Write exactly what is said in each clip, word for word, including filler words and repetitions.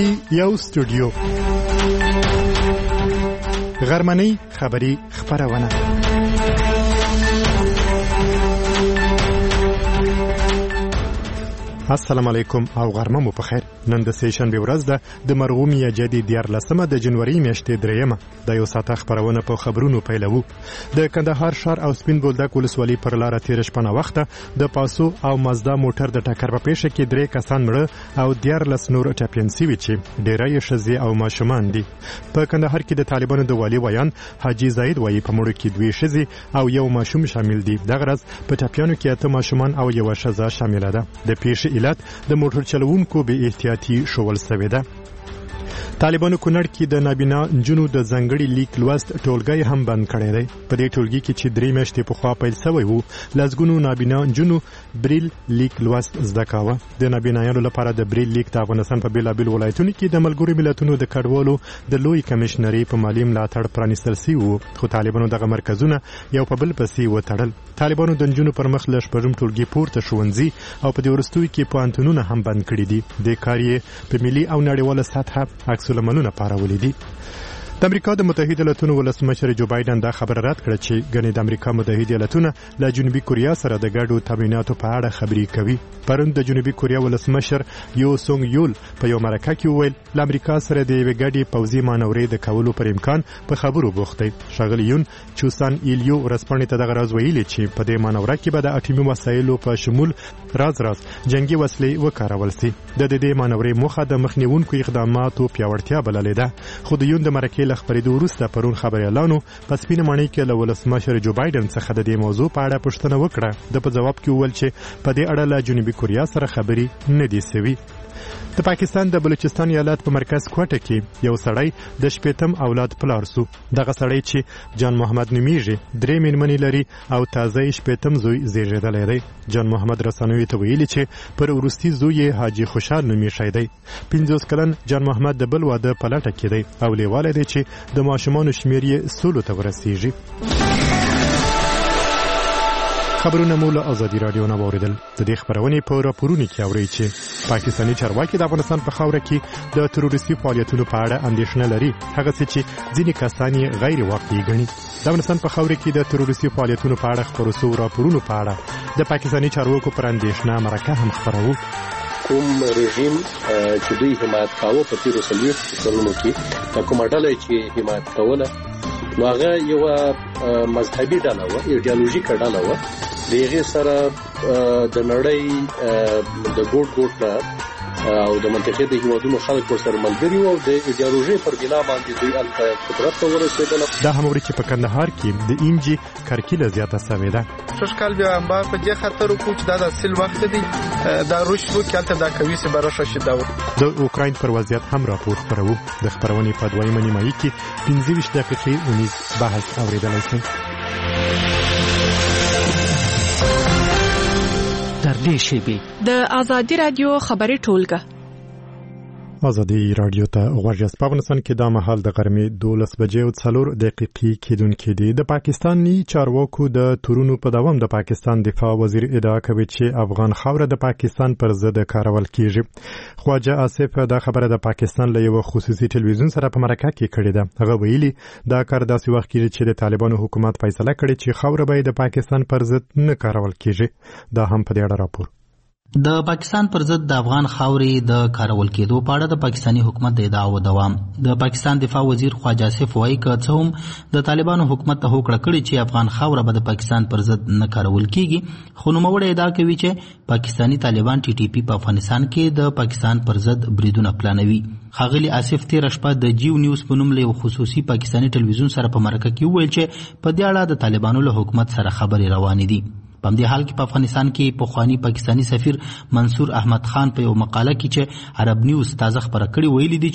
کې یو استودیو غرمنۍ خبري خبرونه. السلام علیکم او غرمه مو په خیر. نن د سیشن به ورځ ده د مرغوم یا جدي دیار لسمه د جنوري میاشتې دریمه د یو ساعت خبرونه په خبرونو پیلوو. د کندهار شهر او سپین بولدک ولسوالۍ پر لار تیر شپه وخته د پاسو او مازدا موټر د ټکر په پیښه کې درې کسان مړه او دیار لس نور ټپیان شوي چې ډیری یې ښځې او ماشومان دي. په کندهار کې د طالبانو د والي ویان حاجی زاید وایي په مړو کې دوی ښځې او یو ماشوم شامل دي. دغه ورځ په ټپیانو کې اته ماشومان او یو ښځه شامل ده. د پیښې علت د موټر چلوونکو به احتیاطي شول سوي ده. طالبانو کونړ کې د نابینا نجونو د ځنګړي لیک لوست ټولګي هم بند کړی دی. په دې ټولګي کې چې درې میاشتې پخوا پیل شوی وو لسګونو نابینا نجونو بریل لیک لوست زده کاوه. د نابینایانو لپاره د بریل لیک د افغانستان په بیلابیل ولایتونو کې د ملګرو ملتونو د کډوالو د لوی کمشنري په مالی ملاتړ پرانیستل شوي وو، خو طالبانو دغه مرکزونه یو په بل پسې وتړل. طالبانو د نجونو پر مخ له شپږم ټولګي پورته ښوونځي او په دې وروستیو کې پوهنتونونه هم بند کړي دي. د کار یې په ملي او نړیواله سطحه عکس العملونه پارولي دي. د امریکا د متحده ایالاتونو ولسمشر جو بایدن دا خبر رد کړ چې ګڼې د امریکا متحده ایالاتونه له جنوبي کوریا سره د ګډو تمریناتو په اړه خبرې کوي. پرون د جنوبي کوریا ولسمشر یو سونګ یول په یو مرکه کې وویل له امریکا سره د یوې ګډې پوځي مانورې د کولو پر امکان په خبرو بوخت دی. ښاغلی یون چوسان ایلیو ورځپاڼې ته دغه راز ویلي چې په دې مانوره کې به د اټومي وسایلو په شمول راز راز جنگي وسلې وکارول شي. د دې مانورې موخه د مخنیوونکو اقداماتو پیاوړتیا بللې ده. خو د یون د مرکې له خبرېدو وروسته پرون خبريالانو په سپینه ماڼۍ کې له ولسمشر جو بایدن څخه د دې موضوع په اړه پوښتنه وکړه. د په جواب کې وویل چې په دې اړه له جنوبي کوریا سره خبرې نه دي شوي. د پاکستان د بلوچستان ایالت په مرکز کوټه کې یو سړی د شپېتم اولاد پلار سو. دغه سړی چې جان محمد نومیږي درې میرمنې لري او تازه شپېتم زوی زیږیدلی دی. جان محمد رسنوي ته ویلي چې پر وروستي زوی یې حاجي خوشحال نومیږي دی. پنځوس کلن جان محمد د بل واده په لټه کې دی او لیواله دی چې د ماشومانو شمېر یې سلو ته ورسیږي. خبرونه مو له ازادي رادیو نه واوریدل. د دې خبرونې په راپورونو کې اورئ چې پاکستاني چارواکي د افغانستان په خاوره کې د تروریستي فعالیتونو په اړه اندېښنه لري، هغه څه چې ځینې کسان یې غیر واقعي ګڼي. د افغانستان په خاوره کې د تروریستي فعالیتونو په اړه خپرو شوو راپورونو په اړه د پاکستاني چارواکو پر اندېښنه مرکه هم خپروو. کوم رژیم چې دوی حمایت کاوه په تیرو څلوېښتو کلونو کې د کومه ډله چې حمایت کوله نو هغه یوه مذهبي ډله وه، ایډیالوژیکه ډله وه. د هغې سره د نړۍ د ګوټ ګوټ نه او د منطقې د هیوادونو خلک ورسره ملګري وو او د ایډیالوژۍ پر بنا باندې دوی هلته قدرت ته ورسېدل. دا هم اوري چې په کندهار کې د انجي کرکیله زیاته سوې ده. شش کال بیا هم په دې خاطر وکړو چې دا د اصل وخت دی دا روش وو کې هلته دا کوي چې براشه شي دا د اوکراین پر وضعیت هم راپور خپرو. د خبرونې په دویمه نیمایي کې پنځه ویشت دقیقې اونیز بحث اورېدلی شئ. در دې شیبې د ازادي رادیو خبري ټولګه ازادي رادیو ته غوږ یاست. په افغانستان کې دا مهال د غرمې دولس بجې او څلور دقیقې کېدونکې دي. د پاکستاني چارواکو د تورونو په دوام د پاکستان دفاع وزیر ادعا کوي چې افغان خاوره د پاکستان پر ضد کارول کیږي. خواجه آصف دا خبره د پاکستان له یو خصوصي ټلویزیون سره په مرکه کې کړې ده. هغه ویلي دا کار داسې وخت کېږي چې د طالبانو حکومت فیصله کړې چې خاوره به د پاکستان پر ضد نه کارول کیږي. دا هم په دې اړه راپور. د پاکستان پر ضد د افغان خاورې د کارول کېدو په اړه د پاکستاني حکومت د ادعاو دوام. د پاکستان دفاع وزیر خواجه آصف وایي که څه هم د طالبانو حکومت ته هوکړه کړې چې افغان خاوره به د پاکستان پر ضد نه کارول کیږي، خو نوموړی ادعا کوي چې پاکستاني طالبان ټي ټي پي په افغانستان کې د پاکستان پر ضد بریدونه پلانوي. ښاغلي آصف تېره شپه د جیو نیوز په نوم له یو خصوصي پاکستاني ټلویزیون سره په مرکه کې وویل چې په دې اړه د طالبانو له حکومت سره خبرې روانې دي. په همدې حال کې په افغانستان کې پخوانی پاکستاني سفیر منصور احمد خان په یو مقاله کې چې عرب نیوز تازه خبره کړې ویلي دي چې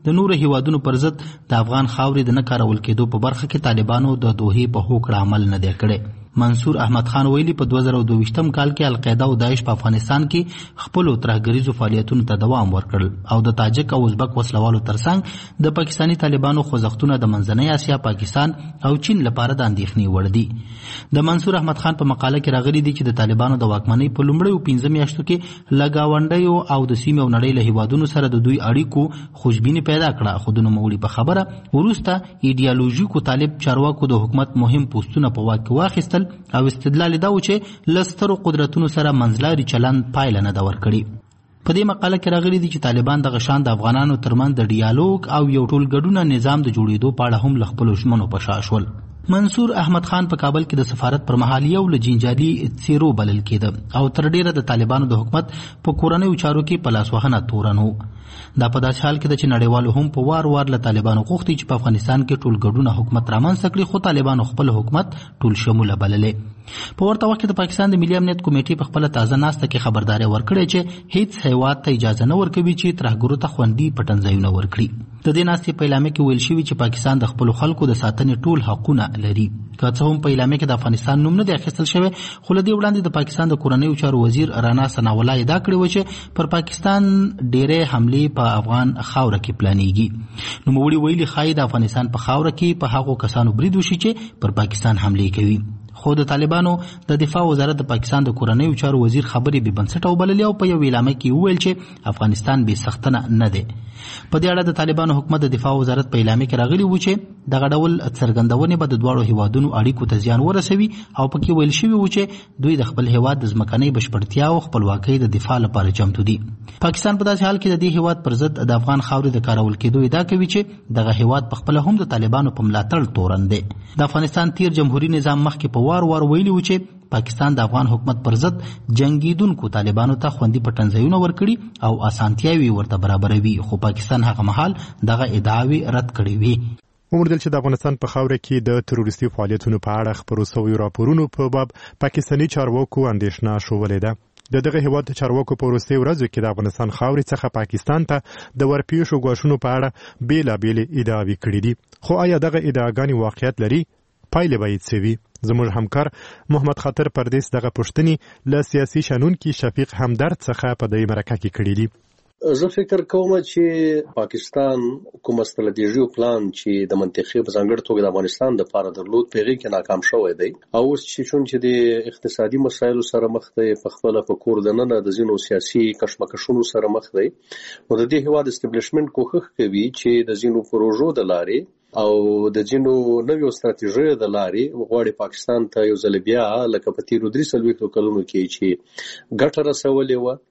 د نورو هیوادونو پر ضد د افغان خاورې د نه کارول کېدو په برخه کې طالبانو د دوحې په هوکړه عمل نه دی کړی. منصور احمد خان ویلي په دوه زره دوه کال کې القاعده او داعش په افغانستان کې خپل ترهګریزو فعالیتونو ته دوام ورکړل او د تاجک او ازبک وسلوالو ترڅنګ د پاکستاني طالبانو خوځښتونه د منځنۍ اسیا، پاکستان او چین لپاره د اندېښنې وړ دي. د منصور احمد خان په مقاله کې راغلي دي چې د طالبانو د واکمنۍ په لومړیو پنځه میاشتو کې له ګاونډیو او د سیمې او نړۍ له هیوادونو سره د دوی اړیکو خوشبیني پیدا کړه، خو د نوموړي په خبره وروسته ایډیالوژیکو طالب چارواکو د حکومت مهم پوسټونه په واک کې واخیستل او استدلال دا و چې لسترو قدرتونو سره منځلاري چلند پایله نه ده ورکړې. په دې مقاله کې راغلي دي چې طالبان دغه شان د افغانانو ترمنځ د ډیالوګ او یو ټولګډونه نظام د جوړېدو په اړه هم له خپلو ژمنو په شا شول. منصور احمد خان په کابل کې د سفارت پر مهال یو له جنجالي څیرو بلل کېده او تر ډیره د طالبانو د حکومت په کورنیو چارو کې په لاسوهنه تورن و. دا په داسې حال کې ده چې نړیوالو هم په وار وار له طالبانو غوښتي چې په افغانستان کې ټول ګډونه حکومت رامنځته کړي، خو طالبانو خپل حکومت ټول شموله بللې. په ورته وخت کې د پاکستان د ملي امنیت کمیټې په خپله تازه ناسته کې خبرداری ورکړې چې هیڅ هیواد ته اجازه نه ورکوي چې ترهګرو ته خوندي پټنځایونه ورکړي. د دې ناستې په اعلامیه کې ویل شوي چې پاکستان د خپلو خلکو د ساتنې ټول حقونه لري. که څه هم په اعلامیه کې د افغانستان نوم نه دی اخیستل شوی، خو له دې وړاندې د پاکستان د کورنیو چارو وزیر رانا ثناءالله ادعا کړې وه چې پر پاکستان ډېرې حملې په افغان خاوره کې پلانېږي. نوموړي ویلي ښایي د افغانستان په خاوره کې په هغو کسانو برید وشي چې پر پاکستان حملې کوي. خو د طالبانو د دفاع وزارت د پاکستان د کورنیو چارو وزیر خبرې بې بنسټه وبللې او په یو اعلامیه کې وویل چې افغانستان بې سختنه نه دی. په دې اړه د طالبانو حکومت د دفاع وزارت په اعلامیه کې راغلي وو چې دغه ډول څرګندونې به د دواړو هیوادونو اړیکو ته زیان ورسوي او پکې ویل شوي وو چې دوی د خپل هیواد د ځمکنۍ بشپړتیا او خپلواکۍ د دفاع لپاره چمتو دي. پاکستان په داسې حال کې د دې هیواد پر ضد د افغان خاورې د کارول کېدو ادعا کوي چې دغه هیواد په خپله هم د طالبانو په ملاتړ تورن دی. د افغانستان تیر جمهوریت نظام مخکې په وار وار ویلي وو چې پاکستان د افغان حکومت پر ضد جنگیدونکو طالبانو ته خوندي پټنځایونه ورکړي او اسانتیاوي ورته برابروي، خو پاکستان هغه مهال دغه ادعاوې رد کړې وي. وموندل چې د افغانستان په خاوره کې د تروریستي فعالیتونو په اړه خپرو سویو راپورونو په باب پاکستاني چارواکو اندېښنه ښودلې ده. د دغه هیواد چارواکو په وروستیو ورځو کې د افغانستان خاورې څخه پاکستان ته د ورپېښو ګواښونو په اړه بېلابېلې ادعاوې کړې دي، خو آیا دغه ادعاګانې واقعیت لري؟ پایلې به یې څه وي؟ زموږ همکار محمد خاطر پردیس دغه پوښتنې له سیاسي شنونکي شفیق همدرد څخه په دې مرکه کې کړې دي. زه فکر کوم چې پاکستان کوم استراتیژیو پلان چې د منطقې په ځانګړې توګه د افغانستان د لپاره درلود په هغې کې ناکام شوی دی او اوس چې چون چې د اقتصادي مسایلو سره مخ دی، په خپله په کور دننه د ځینو سیاسي کشمکشونو سره مخ دی، نو د دې هېواد اسټبلیشمنټ کوښښ کوي چې د ځینو پروژو د لارې او د ځینو نویو استراتیژیو د لارې غواړي پاکستان ته یو ځل بیا لکه په تېرو درې څلوېښتو کلونو کې چې ګټه رسولې وه،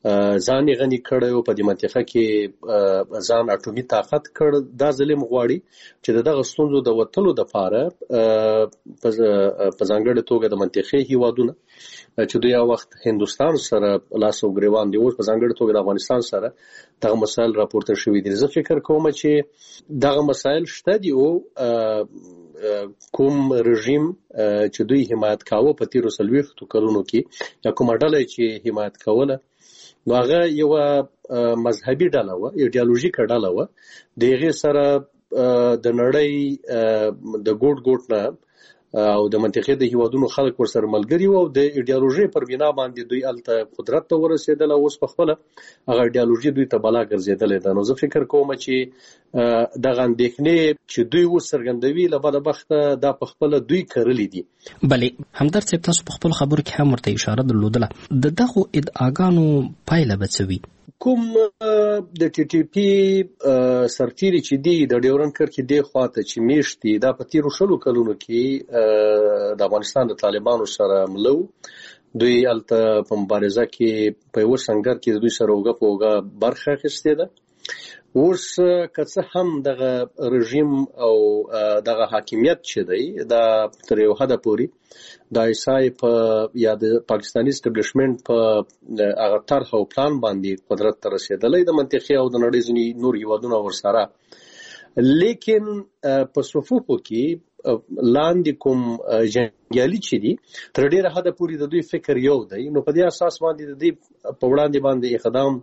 ځان یې غني کړی و، په دې منطقه کې ځان اټومي طاقت کړ، دا ځل یې غواړي چې د دغه ستونزو د وتلو دپاره په ځانګړې توګه د منطقې هیوادونه چې دوی یو وخت هندوستان سره لاس او ګریوان دي، اوس په ځانګړې توګه د افغانستان سره دغه مسایل راپورته شوي دي. زه فکر کوم چې دغه مسایل شته دي او کوم رژیم چې دوی حمایت کاوه په تېرو څلوېښتو کلونو کې یا کومه ډله چې حمایت کوله، نو هغه یوه مذهبي ډله وه، ایډیالوژیکه ډله وه، د هغې سره د نړۍ د ګوټ ګوټ نه او د منطقې د هیوادونو خلک ورسره ملګري وو او د ایډیالوژۍ پر بنا باندې دوی هلته قدرت ته ورسېدل او اوس په خپله هغه ایډیالوژي دوی ته بلا ګرځېدلې ده. نو زه فکر کوم چې دغه اندېښنې چې دوی اوس څرګندوي له بده بخته دا په خپله دوی کرلي دي. بلې همدرد صاحب، تاسو په خپلو خبرو کې هم ورته اشاره درلودله، د دغو ادعاګانو پایله به څه وي؟ کوم د ټي ټي پي سرتیري چې دی د ډیورنډ کرښې دې خواته چې میشت دي، دا په تېرو شلو کلونو کې د افغانستان د طالبانو سره ملو، دوی هلته په مبارزه کې په یوه سنګر کې د دوی سره اوږه په اوږه برخه اخیستې ده. اوس که څه هم دغه رژیم او دغه حاکمیت چې دی دا تر یو حده پورې د ایسای په یا د پاکستاني اسټبلیشمنټ په هغه طرح او پلان باندې قدرت ته رسېدلی د منطقې او د نړۍ ځینې نور هیوادونه ورسره، لیکن په صفوفو کې لاندې کوم جنګیالي چې دي تر ډېره حده پورې د دوی فکر یو دی، نو په دې اساس باندې د دوی په وړاندې باندې اقدام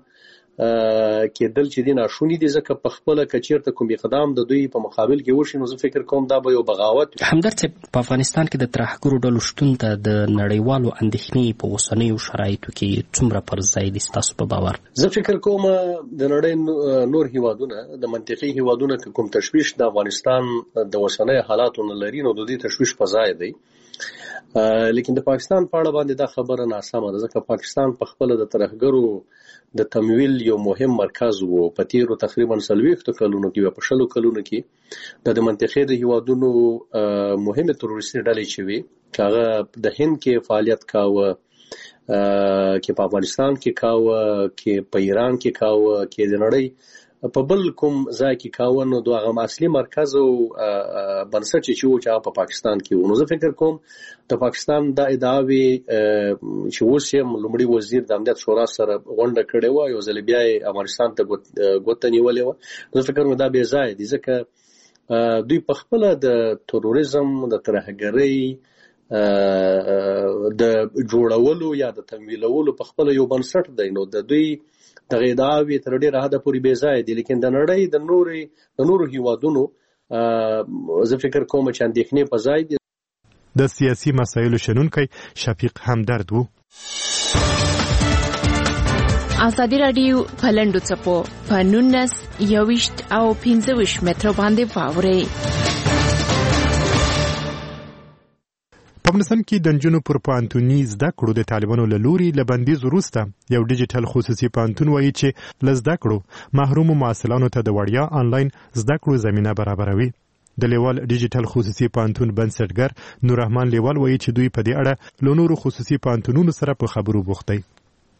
کېدل چې دي ناشونی دي، ځکه په خپل کچیرته کوم اقدام د دوی په مقابل کې وشي نو زه فکر کوم دا به یو بغاوت. همدرد صاحب، په افغانستان کې د ترهګرو ډلو شتون ته د نړیوالو اندېښنې په اوسنیو شرایطو کې څومره پر ځای دي ستاسو په باور؟ زه فکر کوم د نړۍ نور هیوادونه د منطقي هیوادونه کوم تشویش د افغانستان د اوسنۍ حالاتو نه لري نو د دې تشویش په ځای دی. لیکن د پاکستان په اړه باندې دا خبره ناسمه ده، ځکه پاکستان په خپل د ترهګرو د تمویل یو مهم مرکز وو. په تیرو تقریبا څلوېښتو کلونو کې په شلو کلونو کې د منطقې د هیوادونو مهمه تروریستي ډلې چې وي هغه د هند کې فعالیت کاوه، کې په افغانستان کې کاوه، کې په ایران کې کاوه، کې د نړۍ په بل کوم ځای کې کاوه، نو دغه اصلي مرکز او بنسټ چې و چې په پاکستان کې و. نو زه فکر کوم د پاکستان د ادعاوی چې اوس یې لومړي وزیر د امنیت شورا سره غونډه کړې و، یو ځل بیا افغانستان ته ګوته نیولې و. نو فکر کوم دا بې ځای دي، ځکه دوی په خپل د تروریزم د ترهګرۍ د جوړولو یا د تمویلولو په خپل یو بنسټ دی. نو د دوی دغه ادعاوی تر ډیره حده پورې بې ځای دي، لیکن د نړۍ د نورو د نورو هیوادونو زه فکر کوم چې اندېښنې په ځای دي. د سیاسي مسایلو شنونکی شفیق همدرد وو. ازادي راډیو په لنډو څپو په نولس یوویشت او پنځه ویشت مترو باندې واورئ. په افغانستان کې د نجونو پر پوهنتوني زده کړو د طالبانو له لوري له بندیز وروسته یو ډیجیټل خصوصي پوهنتون وایي چې له زده کړو محرومو محصلانو ته د وړیا آنلاین زده کړو زمینه برابروي. د لیوال ډیجیټل خصوصي پوهنتون بنسټګر نور رحمان لیوال وایي چې دوی په دې اړه له نورو خصوصي پوهنتونونو سره په خبرو بوخت دي.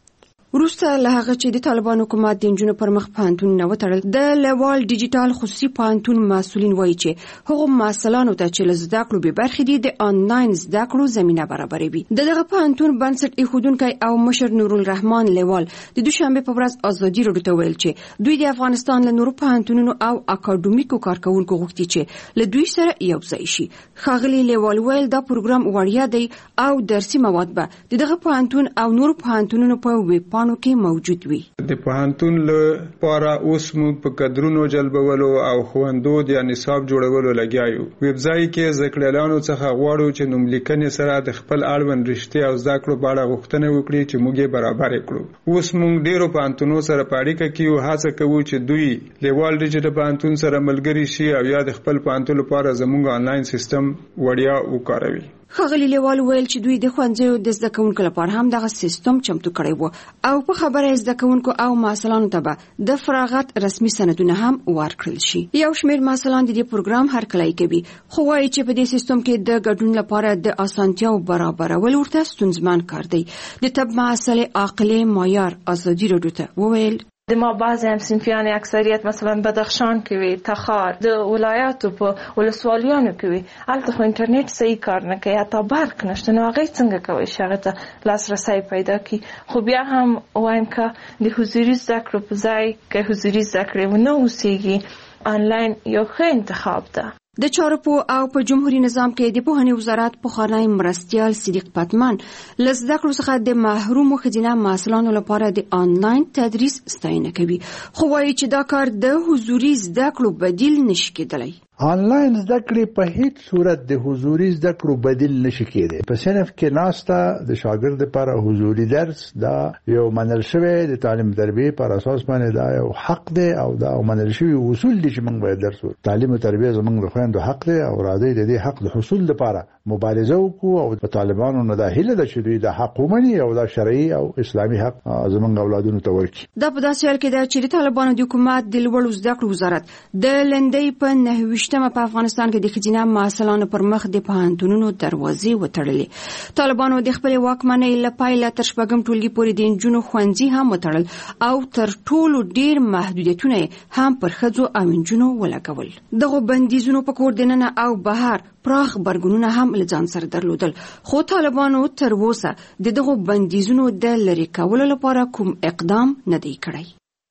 وروسته له هغه چې د طالبان حکومت د نجونو پر مخ پوهنتونونه وتړل، د لیوال ډیجیټل خصوصي پوهنتون مسؤلین وایي چې هغو محصلانو ته چې له زده کړو بې برخې دي د آنلاین زده کړو زمینه برابروي. د دغه پوهنتون بنسټ ایښودونکی او مشر نورالرحمن لیوال د دوشنبه په ورځ ازادي راډیو ته ویل چې دوی د افغانستان له نورو پوهنتونونو او اکاډمیکو کارکونکو غوښتي چې له دوی سره یو ځای شي. ښاغلي لیوال ویل دا پروګرام وړیا دی او درسي مواد به د دغه پوهنتون او نورو پوهنتونونو په ویب کې موجود وي. د پوهنتون لپاره اوس موږ په کادرونو جلبولو او خوندو د نصاب جوړولو لګیا یو. ویب ځای کې زده کړیالانو څخه غواړو چې نوملیکنې سره د خپل اړوند رشتې او زده کړو په اړه غوښتنه وکړي چې موږ یې برابر کړو. اوس موږ ډیرو پوهنتونونو سره په اړیکه کې یو، هڅه کوو چې دوی لیوال ډیجیټل پوهنتون سره ملګري شي او یا د خپل پوهنتون لپاره زموږ آنلاین سیستم وړیا وکاروي. ښاغلي لیوال ویل چې دوی د ښوونځیو د زده کوونکو لپاره هم دغه سیستم چمتو کړی و او په خبره زده کوونکو او محصلانو ته به د فراغت رسمي سندونه هم ورکړل شي. یو شمېر محصلان د دې پروګرام هرکلی کوي، خو وایي چې په دې سیستم کې د ګډون لپاره د اسانتیاو برابرول ورته ستونزمن کار دی. د طب محصل عاقله مایار ازادي راډیو ته وویل د ما بعضی هم صنفیان اکثریت مثلا بدخشان کې وي، تخار د ولایاتو په ولسوالیانو کې وي، هلته خو انټرنیټ صحیح کار نه کوي، حتی برق نشته. نو هغوی څنګه کولی شي هغه ته لاسرسی پیدا کړي؟ خو بیا هم وایم که د حضوري زده کړو په ځای که حضوري زده کړې ونه اوسېږي، آنلاین یو ښه انتخاب ده. د چارپو او په جمهوریت نظام کې د پوهنې وزارت پخوانی مرستیال صدیق پتمن له زده کړو څخه د محرومو ښځینه محصلانو لپاره د آنلاین تدریس ستاینه کوي، خو وایي چې دا کار د حضوري زده کړو بدیل نشي کېدلی. آنلاین زده کړې په هیڅ صورت د حضوري زده کړو بدیل نشي کېدی. په صنف کې ناسته د شاګرد لپاره حضوري درس دا یو منل شوی د تعلیم تربیه پر اساس باندې دا یو حق دی او دا منل شوی اصول دي چې موږ باید درس ورکړو. تعلیم تربیه زموږ د خويندو حق دی او راځي د دې حق د حصول لپاره مبارزه وکړو او په طالبانو نه دا هیله ده چې دوی د حق ومني او دا شرعي او اسلامي حق زموږ اولادونو ته ورکړي. دا په داسې حال کې ده چې د طالبانو د حکومت د لوړو زده کړو وزارت د لندۍ په نهه په افغانستان کې د ښځینه محصلانو پر مخ د پوهنتونونو دروازې وتړلې. طالبانو د خپلې واکمنۍ له پیله تر شپږم ټولګي پورې د نجونو ښوونځي هم وتړل او تر ټولو ډېر محدودیتونه هم پر ښځو او نجونو ولګول. دغه بندیزونو په کور دننه او بهر پراخ برګونونه هم له ځان سره درلودل، خو طالبانو تر اوسه د دغو بندیزونو د لرې کولو لپاره کوم اقدام نه دی کړی.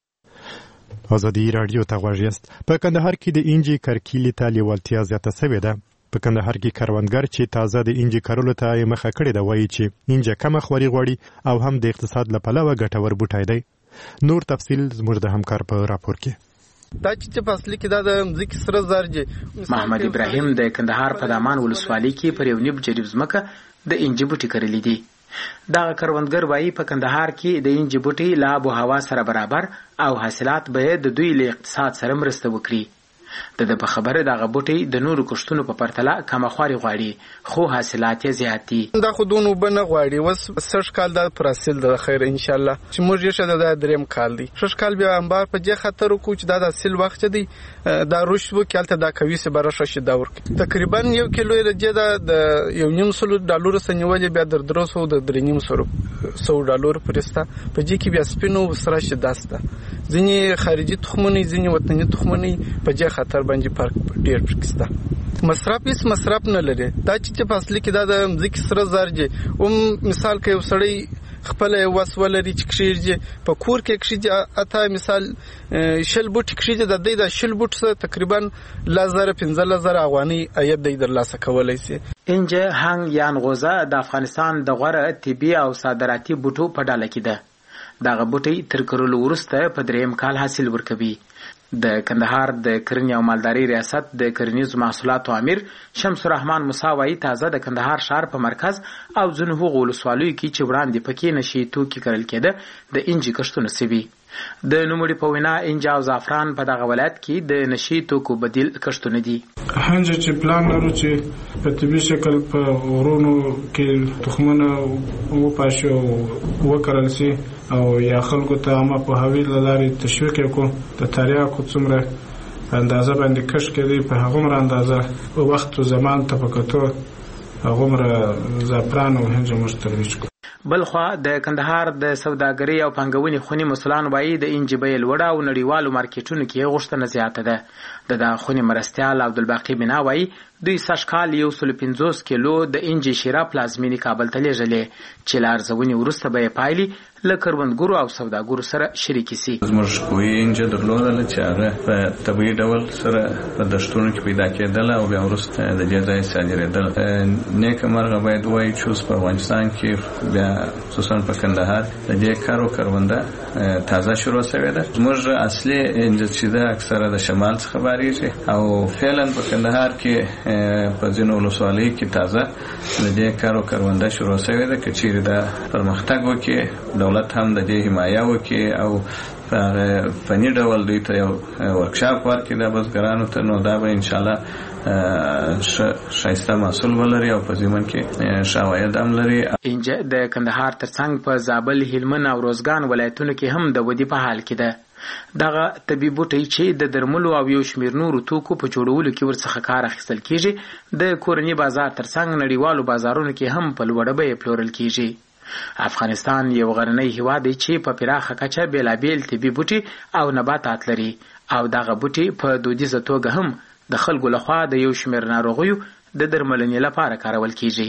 ازادي راډیو ته غوږ یاست. په کندهار کې د انجی کرکیلې ته لیوالتیا زیاته شوې ده. په کندهار کې کروندګر چې تازه د انجی کرلو ته مخه کړې ده وایي چې انجی کمه خوري غوړي او هم د اقتصاد له پلوه ګټور بوټی دی. نور تفصیل زموږ د همکار په راپور کې. دا چې په اصلي کې دا د مځکې سره زر دي. محمد ابراهیم د کندهار په دامان ولسوالۍ کې پر یو نیب جریب ځمکه د انجی بوټي کرلي دي. دغه کروندګر وایي په کندهار کې د انجی بوټي له آب و هوا سره برابر او حاصلات به د دوی له اقتصاد سره مرسته وکړي. د د په خبره دغه بوټي د نورو کښتونو په پرتله کمه خواري غواړي خو حاصلات یې زیات دي. دا خو دونه بنه غواړي وس سږ کال د پر حاصل د خیر ان شاء الله چې موږ یې شته د دریم کال دی. سږ کال بیا انبار په جې خطر کو چې دا د حاصل وخت دی دا رشد وکالته دا کوي سه برشه شي دا ورک تقریبا یو کیلو رجه د یو نیم سلو ډالر سنیولې بیا در درسو د درې نیم سلو سو ډالر پرستا په جې کې بیا سپینو سره شي داسته ځینې خارجي تخمونه ځینې وطني تخمونه په جې خطر باندې فرق ډیر پکستا. مصرف هیڅ مصرف نه لري. دا چې په اصلي کې دا د مځکې سره زرجه او مثال کې یو سړی خپل وسولري چې کښیږي په کور کې کښیږي اته مثال شل بوټ کښیږي د دې د شل بوټ څخه تقریبا لزر پنځه لزر افغاني اید د درلاسه کولای شي. انجه هنګ یان غوزه د افغانستان د غوره طبي او صادراتي بوټو په ډله کې ده. دغه بوټي تر کرلو وروسته په دریم کال حاصل ورکوي. د کندهار د کرنې او مالدارۍ ریاست د کرنیزو محصولاتو امیر شمس الرحمن موسی وایي تازه د کندهار ښار په مرکز او ځینو هغو ولسوالیو کې چې وړاندې پکې نشي توکي کرل کېده د انجي کښتونه سوي. د نوموړي په وینا انجا او زعفران په دغه ولایت کې د نشي توکو بدیل کښتونه دي. هنجه چې پلان لرو چې په طبي شکل په غرونو کې تخمونه وپاشي او وکرل شي او یا خلکو ته عامه پوهاوی له لارې تشویق وکړو د تریاکو څومره اندازه باندې کښت کېدی په هغومره اندازه وخت و زمان ته په کتو هغومره زعفران او هنجه موږ ترویج کړو. بلخوا د کندهار د سوداګرۍ او پانګونې خونې مسولان وایي د انجي بیې لوړه او نړیوالو مارکیټونو کې غوښتنه زیاته ده. د دغه خونې مرستیال عبدالباقي بنا وایي دوی سږ کال یو سل پنځوس کیلو د انجي شیره پلازمینې کابل ته لیږلې چې له ارزونې وروسته به یې پایلې له کروندګرو او سوداګرو سره شریکې سي. زموږ کوی انجه درلودله چې هغه په طبیعي ډول سره په دشتونو کې پیدا کېدله او بیا وروسته د دې ځای صادرېدله. نیکه مرغه باید وایي چې اوس په افغانستان کې بیا خصوصا په کندهار د دې کارو کرونده تازه شروع شوې ده. زموږ اصلي انجه چې ده اکثره د شمال څخه بارېږي او فعلا په کندهار کې په ځینو ولسوالیو کې تازه د دې کارو کرونده شروع شوې ده. که چیرې دا پرمختګ وکړي دولت هم د دې حمایه وکړي او په فني ډول دوی ته یو ورکشاپ ورکړي د بزګرانو ته نو دا به انشاءالله ښایسته محصول ولري او په ضمن کې ښه عواید هم لري. انجه د کندهار ترڅنګ په زابل هلمند او روزګان ولایتونو کې هم د ودې په حال کې ده. دغه طبي بوټي چې د درملو او یو شمیر نورو توکو په جوړولو کې ورڅخه کار اخیستل کیږي د کورني بازار ترڅنګ نړیوالو بازارونو کې هم په لوړه بیه پلورل کیږي. افغانستان یو غرنی هیواد دی چې په پراخه کچه بیلابیل طبي بوټي او نباتات لري او دغه بوټي په دودیزه توګه هم د خلکو لخوا د یو شمیر ناروغیو د درملنې لپاره کارول کیږي.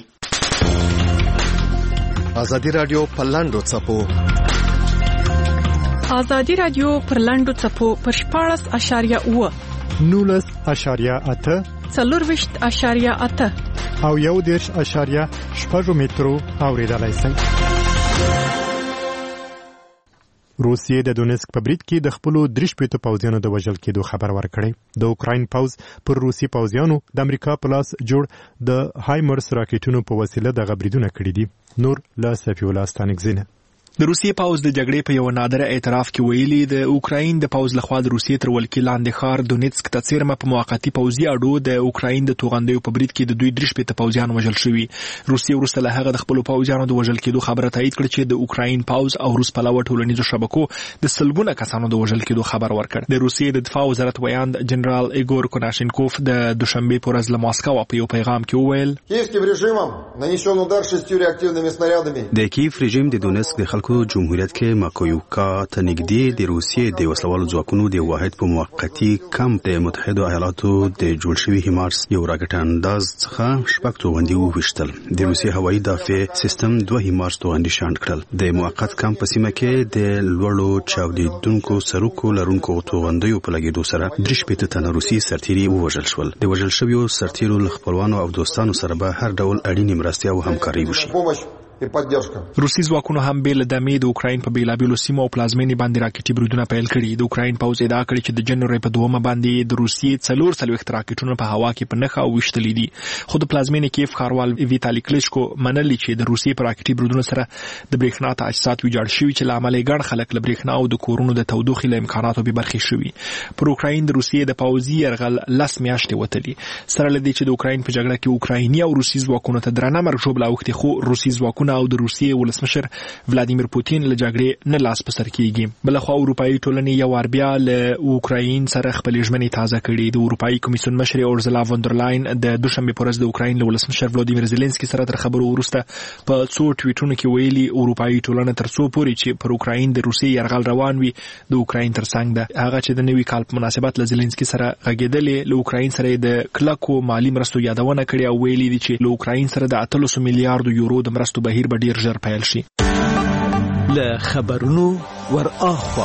ازادي رادیو په لاندو څپو ازادي رادیو پر لاندو څپو پر شپاړس اشاریه اوه نولس اشاریه اته څلورویشت اشاریه اته او یو دېرش اشاریه شپږ مترو اوریدلای شئ. روسیې د دونیسک په برید کې د خپلو درې شپېته پوځیانو د وژل کېدو خبر ورکړی. د اوکراین پوځ پر روسي پوځیانو د امریکا په لاس جوړ د هایمرس راکټونو په وسیله دغه بریدونه کړي دي. نور له صفي الله ستانکزینه. د روسیې پوځ د جګړې په یو نادره اعتراف کې ویلي د اوکراین د پوځ لخوا د روسیې تر ولکې لاندې ښار دونیتسک ته څیرمه په موقتي پوځي اډو د اوکراین د توغندیو په برید کې د دوی درې شپېته پوځیان وژل شوي. روسیې وروسته له هغه د خپلو پوځیانو د وژل کېدو خبره تایید کړه چې د اوکراین پوځ او روس پلوه ټولنیزو شبکو د سلګونه کسانو د وژل کېدو خبر ورکړ. د روسیې د دفاع وزارت ویاند جنرال ایګور کوناشینکوف د دوشنبې په ورځ له ماسکو په یو پیغام کې وویل د کیف رژیم د دونیتسک د خلکو جمهوریت ماکویوکا ته نږدې د روسیې د وسلوالو ځواکونو د واحد په موقتي کمپ د متحده ایالاتو د جوړ شوي هیمارس یو راکټ انداز څخه شپږ توغندي وویشتل. د روسیې هوایي دفاع سیستم دوه هیمارس توغندي شاند کړل. د موقت کمپ په سیمه کې د لوړو چاودیدونکو سرکو لرونکو توغندیو په لګېدو سره درې شپېته تنه روسي سرتیري ووژل شول. د وژل شویو سرتیرو له خپلوانو او دوستانو سره به هر ډول اړینې مرستې او همکاري وشي. روسي ځواکونو هم بېل د مې د اوکراین په بیلابېلو سیمو او پلازمینې باندې راکټي بریدونه پیل کړي. د اوکراین پوځ ادعا کړې چې د جنوري په دومه باندې د روسیې څلور څلوېښت راکټونه په هوا کې په نښه ویشتلي دي. خو د پلازمینې کیف ښاروال ویتالي کلیچکو منلي چې د روسیې په راکټي بریدونو سره د برېښنا تاسیسات ویجاړ شوي چې له امله یې ګڼ خلک له برېښنا او د کورونو د تودوخې له امکاناتو بې برخې شوي. پر اوکراین د روسیې د پوځي یرغل لس میاشتې وتلي. سره له دې چې د اوکراین په جګړه کې اوکرایني او روسي ځواکونو ته درنه مرګ ژوبله اوښتې، خو روسي ځواکونه او د روسیې ولسمشر ولادیمیر پوتین له جګړې نه لاس په سر کېږي. بلخوا اروپایي ټولنې یو وار بیا له اوکراین سره خپلې ژمنې تازه کړي. د اروپایي کمیسیون مشرې اورزلا وندرلاین د دوشنبې په ورځ د اوکراین له ولسمشر ولادیمیر زيلنسکي سره تر خبرو وروسته په څو ټویټونو کې ویلي اروپایي ټولنه تر څو پورې چې پر اوکراین د روسیې یرغل روان وي د اوکراین ترڅنګ ده. هغه چې د نوي کال په مناسبت له زيلنسکي سره غږېدلې له اوکراین سره د کلکو مالی مرستو یادونه کړې او ویلي دي چې له اوکراین سره د اتلس میلیارډو یورو د مرستو بهیر به ډیر ژر پیل شي. له خبرونو ور اخوا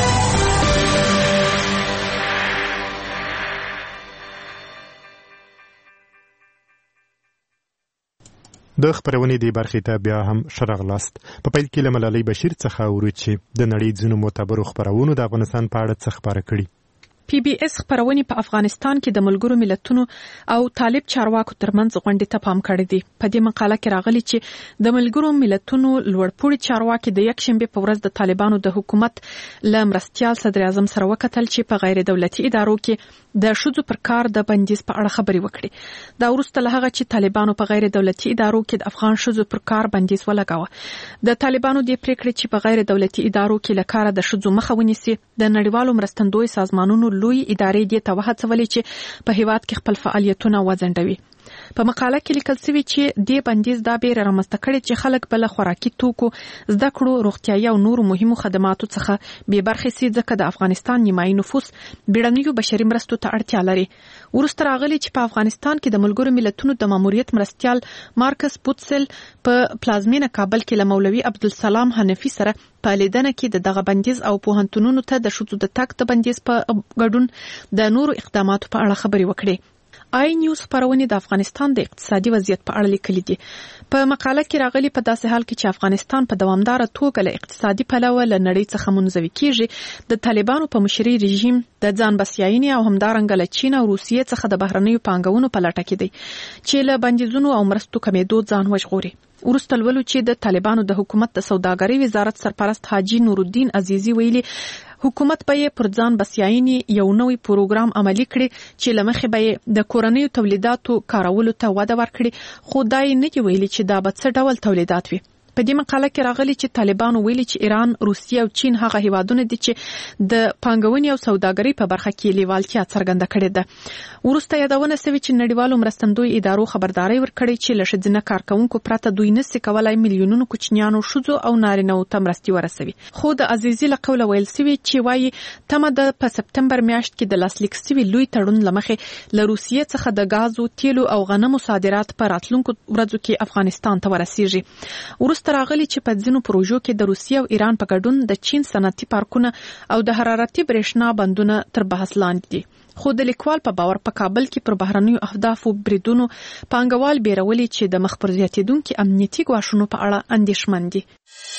د خبرونې دی برخې ته بیا هم شرغلاست. په پیل کې له ملالۍ بشیر څخه اورو چې د نړۍ ځینو معتبرو خبرونو د افغانستان په اړه څه خبره کړي. پی بی اس خبرونه په افغانستان کې د ملګرو ملتونو او طالب چارواکو ترمنځ غونډې ته پام کړی دی. په دې مقاله کې راغلي چې د ملګرو ملتونو لوړپوړي چارواکي د یکشنبه په ورځ د طالبانو د حکومت له مرستيال صدر اعظم سره وکتل چې په غیر دولتي ادارو کې د شذو پر کار د بندیز په اړه خبري وکړي. دا وروسته له هغه چې طالبانو په غیر دولتي ادارو کې د افغان شذو پر کار بندیز ولګاوه. د طالبانو د پریکړې چې په غیر دولتي ادارو کې لکاره د شذو مخه ونیسي د نړیوالو مرستندوی سازمانونو لوی ادارې دې ته وهڅولې چې په هیواد کې خپل فعالیتونه وځنډوي. په مقاله کې لیکل شوی چې د بندیز دا بیر رامنځته کړي چې خلک بل خوراکي توکو، زده کړو، روغتیايي او نورو مهمو خدماتو څخه بې برخې سي، ځکه د افغانستان نیمایي نفوس بیړنیو بشري مرستو ته اړتیا لري. ورسته راغلي چې په افغانستان کې د ملګرو ملتونو د ماموریت مرستيال مارکس پوتسل په پلازمینه کابل کې له مولوي عبدالسلام حنفي سره په لیدنه کې د دغه بندیز او پوهنتونونو ته د شذو د تګ د بندیز په ګډون د نورو اقداماتو په اړه خبري وکړي. آی نیوز خبرونه د افغانستان د اقتصادي وضعیت په اړه لیکلي دي. په مقاله کې راغلي په داسې حال کې چې افغانستان په دوامدار توګه له اقتصادي پلوه له نړۍ څخه منزوي کیږي، د طالبانو په مشرۍ رژیم د ځان بسیاینې او همدارنګه له چین او روسیې څخه د بهرنیو پانګونو په لټه کې دی چې له بندیزونو او مرستو کمیدو ځان وژغوري. ورسته لولو چې د طالبانو د حکومت د سوداګرۍ وزارت سرپرست حاجی نورالدین عزیزی ویلي حکومت به یې پر ځان بسیاینې یو نوی پروګرام عملی کړي چې لمخې به یې د کورنیو تولیداتو کارولو ته وده ورکړي، خو دا یې نه دی ویلي چې دا به څه ډول تولیدات وي. په دې مقاله کې راغلي چې طالبانو ویلي چې ایران، روسیه او چین هغه هیوادونه دي چې د پانګونې او سوداګرۍ په برخه کې لیوالتیا څرګنده کړې ده. ورسته یادونه شوې چې نړیوالو مرستندوی ادارو خبرداري ورکړې چې له ښځینه کارکونکو پرته دوی نشي کولای میلیونونو کوچنیانو، ښځو او نارینه‌و ته مرستې ورسوي. خو د عزیزي له قوله ویل شوی چې وايي تمه د په سپتمبر میاشت کې د لاسلیک شوي لوی تړون لمخې له روسیې څخه د غازو، تیلو او غنمو صادرات په راتلونکو ورځو کې افغانستان ته ورسیږي. ورسته راغلي چې په ځینو پروژو کې د روسیې او ایران په ګډون د چین صنعتي پارکونه او د حرارتي برېښنا بندونه تر بحث لاندې دي. خو د لیکوال په باور په کابل کې پر بهرنیو اهدافو بریدونو پانګوال بیرولي چې د مخ پر زیاتېدونکو امنیتي ګواښونو په اړه اندېښمن دي.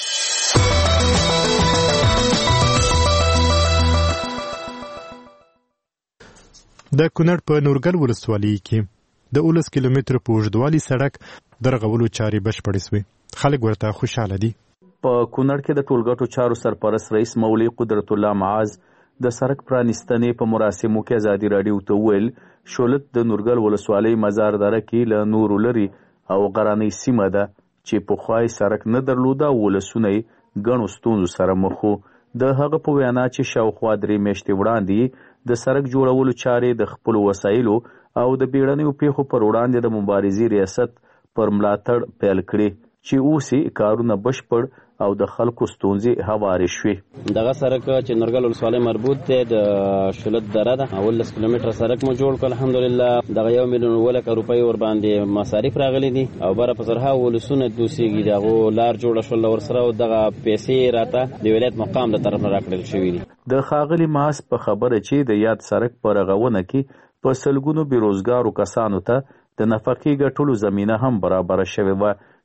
د کونړ په نورګل ولسوالۍ کې د اوولس کیلومترو په اوږدوالي سړک د رغولو چارې بشپړې شوې. خلک ورته خوشاله دي. په کونړ کې د ټولګټو چارو سرپرست رئیس مولوي قدرت الله معاذ د سړک پرانیستنې په مراسمو کې ازادي راډیو ته ویل شولت د نورګل ولسوالۍ مزار دره کې له نورو لري او غرانۍ سیمه ده چې پخوای سړک نه درلوده، ولسونه ګڼو ستونزو سره مخ وو. د هغه په وینا چې شاوخوا درې میاشتې وړاندې د سړک جوړولو چارې د خپلو وسایلو او د بیړنیو پیښو پر وړاندې د مبارزې ریاست پر ملاتړ پیل کړي چې اوس کارونه بشپړ او د خلکو ستونزې هوارې شوې. دغه سړک چې نورګل ولسوالۍ مربوط دی د شولت دره ده، اولس کیلومتره سړک مو جوړ کړ الحمدلله. دغه یو میلیون ولکه روپۍ ور باندې مصارف راغلي دي او بره په زرها ولسونه دوسیږي، دغه لار جوړه شول ورسره او دغه پیسې راته د ولایت مقام له طرف نه راکړل شوې دي. د ښاغلي ماس په خبره چې د یاد سړک په رغونه کې په سلګونو بیروزګارو کسانو ته د نفقې ګټلو زمینه هم برابره شوې وه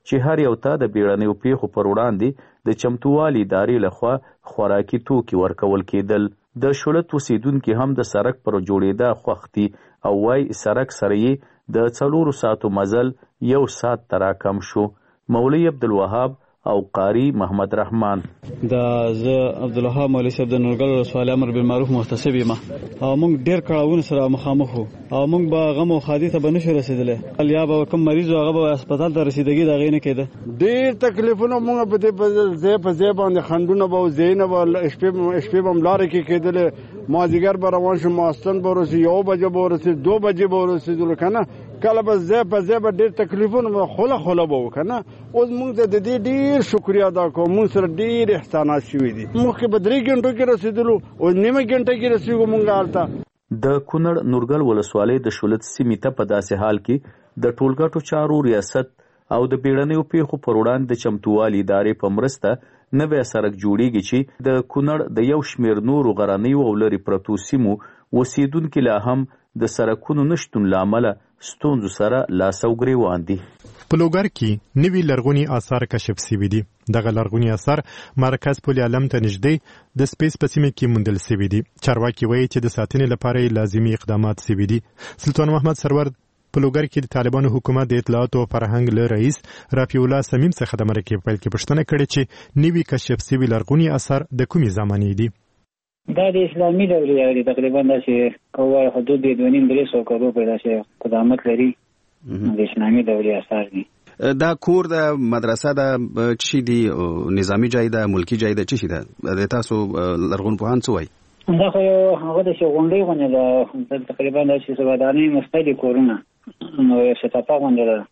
چې هر یو ته د بیړنیو پیښو پر وړاندې د چمتووالي ادارې لخوا خوراکي توکي ورکول کېدل. د شولت اوسیدونکي هم د سړک پر جوړېدا خوښ دي او وایي سړک سره یې د څلورو ساعتو مزل یو ساعت ته راکم شو. مولوي عبدالوهاب او قاری محمد رحمان دا زه عبدالوهاب مولوي صاحب د نورګل ولسوالۍ امر بالمعروف محتسب یم او موږ ډېر کړاوونه سره مخامخ وو او موږ به غم او ښادۍ ته به نشو رسېدلی. یا به کوم مریض و هغه به هسپتال ته رسېدګي د هغې نه کېده. ډېر تکلیفونه موږ په دې ځای په ځای باندې خنډونه به و ځایونه به شپې به هم لارې کې کېدلې. مازدیګر به روان شو ماستن به ورسېد یو بجې به ورسېد دو بجې به ورسېدلو که نه. کله به ځای په ځای به ډېر تکلیفونه خوله خوله به وو که نه. اوس موږ ته د دې ډېر شکریه ادا کوو. موږ سره ډېر احسانات شوي دي. مخکې په درې ګنټو کې رسېدلو اوس نیمه ګنټه کې رسېږو موږ هلته. د کونړ نورګل ولسوالۍ د شولت سیمې ته په داسې حال کې د ټولګټو چارو ریاست او د بیړنیو پیښو پر وړاندې د چمتووالي ادارې په مرسته نوی سړک جوړیږي چې د کونړ د یو شمېر نورو غرنیو او لرې پرتو سیمو اوسیدونکي لا هم د سړکونو نشتون له امله ستونزو سره لاس او ګریوان دي. په لوګر کې نوي لرغوني آثار کشف شوي دي. دغه لرغوني آثار مرکز پل علم ته نږدې د سپیس په سیمه کې موندل شوي دي. چارواکي وایي چې د ساتنې لپاره لازمي اقدامات شوي دي. سلطان محمد سرور په لوګر کې د طالبانو حکومت د اطلاعات او فرهنګ له رئیس رفیع الله سمیم څخه د مرکې په پیل کې پوښتنه کړې چې نوي کشف شوي لرغوني آثار د کومې زمانې دي. دا د اسلامي دورې دی تقریبا داسې کوه حدود د دوه نیم درې سوه کلو پورې داسې قدامت لري. د اسلامي دورې آثار دي. دا کور د مدرسه د چی دی نظامی جای ده ملکی جای ده چی ده د تاسو لرغون پوهان څه وایي؟ دا خو یو هغه د شي غونډۍ غونډه ده تقریبا داسې سوادانې مستدي کورونه نو یو شتاپا غونډه ده.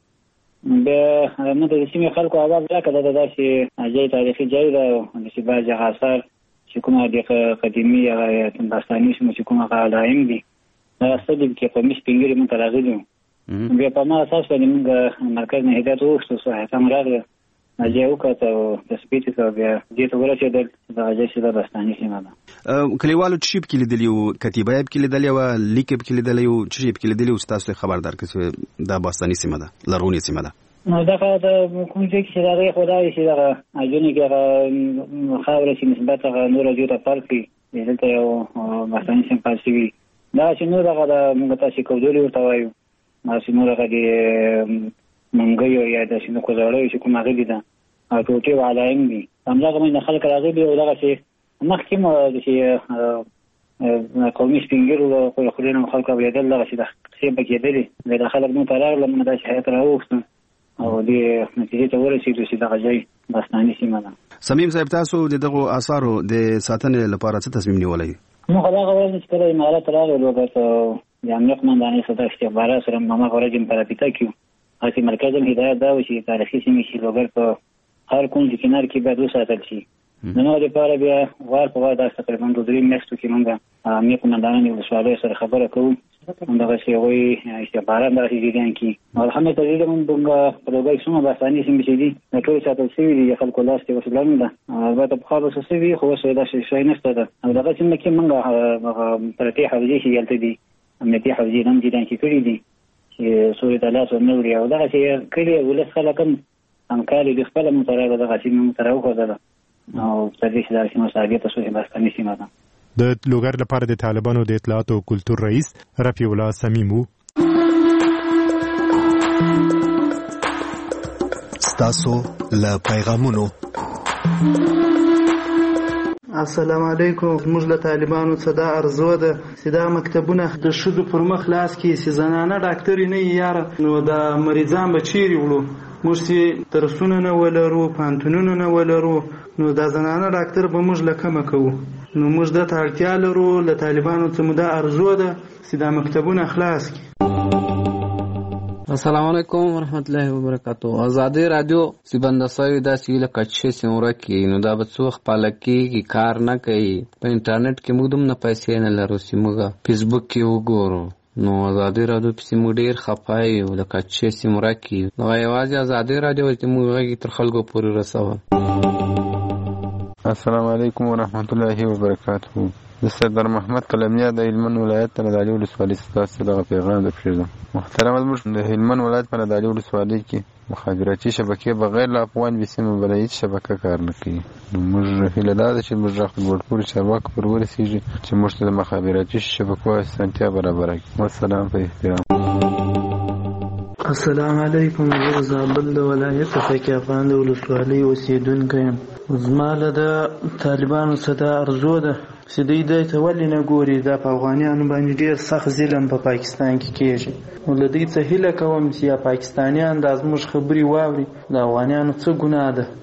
بیا موږ د سیمې خلکو آواز راکړه دا داسې ځای تاریخي ځای ده داسې بعضې هغه آثار چې کومه د قدیمي هغه داستاني شمو چې کوم هغه علایم دي دا ستدي کې په مش پینګري موږ ته راغلي وو. بیا په ما اساس باندې موږ مرکز نه هدایت وغوښتو صحت هم راغله ځای وکړه او تثبیت کړه. بیا دې ته ورسېدل دغه ځای چې دا داستاني سیمه ده. کلیوالو څه شي پکې لیدلي وو؟ کتیبه یې پکې لیدلې وه لیک یې پکې لیدلی وو څه شي یې پکې لیدلي وو چې تاسو خبردار کړئ چې دا باستاني سیمه ده لرغونې سیمه ده؟ نو دغه د کوم ځای چې د هغې خو دا وي چې دغه عجونې کې هغه خاوره چې نسبت هغه نوره جو ته پارک وي دلته یو باستاني سیم پال شوي دغه چې نور هغه د موږ تاسې کودولې ورته وایو داسې نور هغه د منګیو یا داسې نو کوزړیو چې کوم هغې دي ده او ټوټې او علایم دي همدغه باندې خلک راغلي او دغسې مخکې مو داسې قومي سپینګرو خولې نه خلکو اورېدل دغسې د قصې به کېدلې د خلک نو ته راغلم موږ داسې حیات راوغوښتم او دې نتیجې ته ورسېدو چې دغه ځای باستاني سیمه ده. سمیم صاحب تاسو د دغو آثارو د ساتنې لپاره څه تصمیم نیولی؟ موږ هماغه ورځ چې کله امارات راغلو بس د امنیت قمندانۍ څخه استخبارات سره هماغه ورځ یې په رابطه کړو. هسې مرکز هم هدایت دا و چې تاریخي سیمې چې لوګر په هر کونج کنار کې باید وساتل شي. د نو لپاره بیا وار په وار داسې تقریبا دوه درې میاشتو کې موږ امنیت قمندانۍ ولسوالۍ سره خبره کوو همدغسې هغوی استخبارات داسې جریان کړي. الحمدلله موږ په لوګر کې څومره باستاني سیمې چې دي د ټولې ساتل شوي دي د خلکو لاس کې وسیله نه ده. البته پخوا به څه شوي خو اوس داسې شی نشته ده. او دغه سیمه کې موږ پرتې حوزې چې دلته دي امنیتي حوزې هم جریان کې کړي دي چې سورې ته لاس ورنه وړي او دغسې کلي ولس خلک هم همکاري د خپله موږ ته راغله دغه سیمه موږ ته راوښودله او تر دې چې دغه سیمه ثابته شوه چې باستاني سیمه ده. د لوګر لپاره د طالبانو د اطلاعات او کلتور رئیس رفیع الله سمیم وو. ستاسو له پیغامونو السلام علیکم. موږ له طالبانو څخه دا ارزو ده چې دا مکتبونه د ښځو پر مخ لاس کې چې زنانه ډاکټرې نه وي یاره نو دا مریضان به چیرې وړو؟ موږ چې درسونه نه ولرو پوهنتونونه نه ولرو نو دا زنانه ډاکټر به موږ له کومه کوو؟ نو موږ دې ته اړتیا لرو. له طالبانو څخه مو دا ارزو ده چې دا مکتبونه خلاص کړي. السلام علیکم ورحمت الله وبرکاتو. ازادي رادیو چې بنده سوی دا چې لکه چې سیموره کې نو دا به څو خپل کې کار نه کوي. په انټرنیټ کې موږ دومره پیسې نه لرو چې موږ فیسبوک کې وګورو نو ازادي رادیو په موږ ډیر خپای او لکه چې سیموره کې نو یوازې ازادي رادیو چې موږ تر خلکو پورې رسول. السلام علیکم ورحمت الله وبرکاتو. د سردار محمد قلمیا د هلمند ولایت په نادعلي ولسوالۍ ستاسو دغه پیغام د پېژنم. محترم زموږ د هلمند ولایت په نادعلي ولسوالۍ کې مخابراتي شبکې بغیر له افغان بي سیمه بل هیڅ شبکه کار نه کوي. موږ هیله ده چې موږ خپل ورپورې چارواکو پر ورسېږي چې موږ ته د مخابراتي شبکو اسانتیا برابره کړي. والسلام په احترام. السلام علیکم. زه زابل د ولایت څخه افغان د ولسوالۍ اوسیدونکی یم. زما له د طالبانو څخه دا ارزو ده چې دوی دې ته ولې نه ګوري. دا په افغانیانو باندې ډېر سخت ظلم په پاکستان کې کېږي. نو له دوی څخه هیله کوم چې یا پاکستانیان دا زموږ خبرې واوري. د افغانیانو څه ګناه ده